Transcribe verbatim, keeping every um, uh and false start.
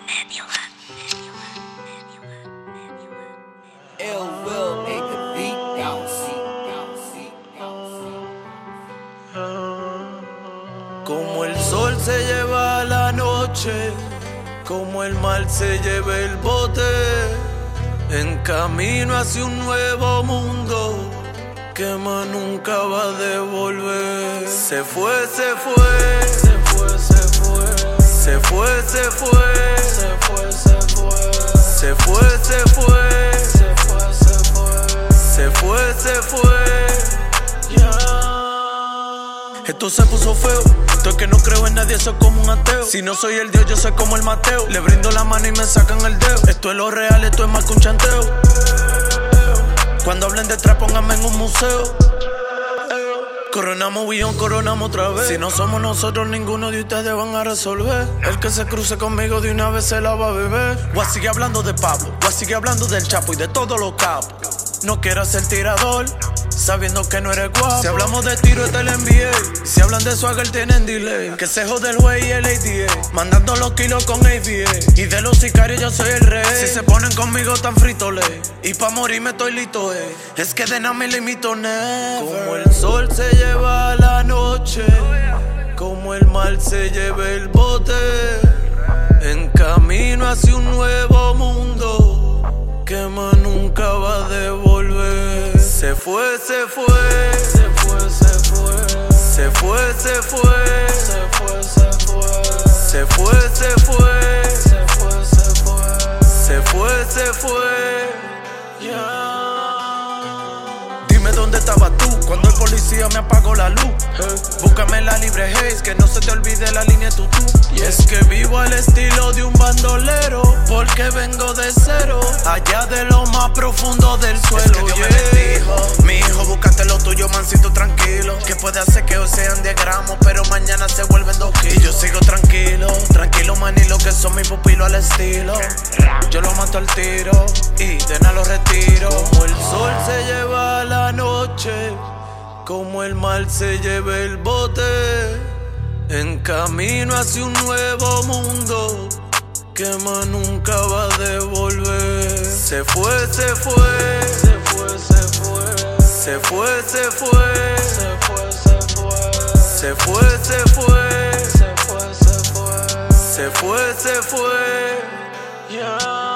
Ill will make the beat bounce. Como el sol se lleva la noche, como el mar se lleva el bote, en camino hacia un nuevo mundo que más nunca va a devolver. Se fue, se fue, se fue, se fue, se fue, se fue, se fue, se fue, se fue, se fue, se fue, se fue, se fue, ya. Esto se puso feo. Esto es que no creo en nadie, soy como un ateo. Si no soy el Dios, yo soy como el Mateo. Le brindo la mano y me sacan el dedo. Esto es lo real, esto es más que un chanteo. Cuando hablen detrás, pónganme en un museo. Coronamos billón, coronamos otra vez. Si no somos nosotros, ninguno de ustedes van a resolver. El que se cruce conmigo de una vez se la va a beber. Voy a seguir hablando de Pablo, voy a seguir hablando del Chapo y de todos los capos. No quiero ser tirador, sabiendo que no eres guapo. Si hablamos de tiro, este es el N B A. Si hablan de swagger, tienen delay. Que se jode el güey y el A D A. Mandando los kilos con A V A. Y de los sicarios yo soy el rey. Si se ponen conmigo tan frito, le. Y pa' morirme estoy listo, eh. Es que de nada me limito, never. Como el sol se lleva la noche, como el mar se lleva el bote, en camino hacia un nuevo mundo que más nunca va a devolver. Se fue, se fue, se fue, se fue, se fue, se fue, se fue, se fue, se fue, se fue, se fue, se fue, se fue, ya. Dime dónde estabas tú cuando el policía me apagó la luz. Búscame la libre haze, que no se te olvide la línea tutú. Y es que vivo al estilo de un bandolero, porque vengo de cero, allá de lo más profundo del suelo. Es que Dios yeah. me bendijo, mi hijo, búscate lo tuyo, mancito, tranquilo. Que puede hacer que hoy sean diez gramos, pero mañana se vuelven dos kilos. Y yo sigo tranquilo, tranquilo, manilo, que son mis pupilos al estilo. Yo lo mato al tiro y de nada lo retiro. Como el sol se lleva la noche, como el mar se lleva el bote, en camino hacia un nuevo mundo que más nunca va a devolver. Se fue, se fue, se fue, se fue, se fue, se fue, se fue, se fue, se fue, se fue, se fue, se fue, se fue, se fue, ya.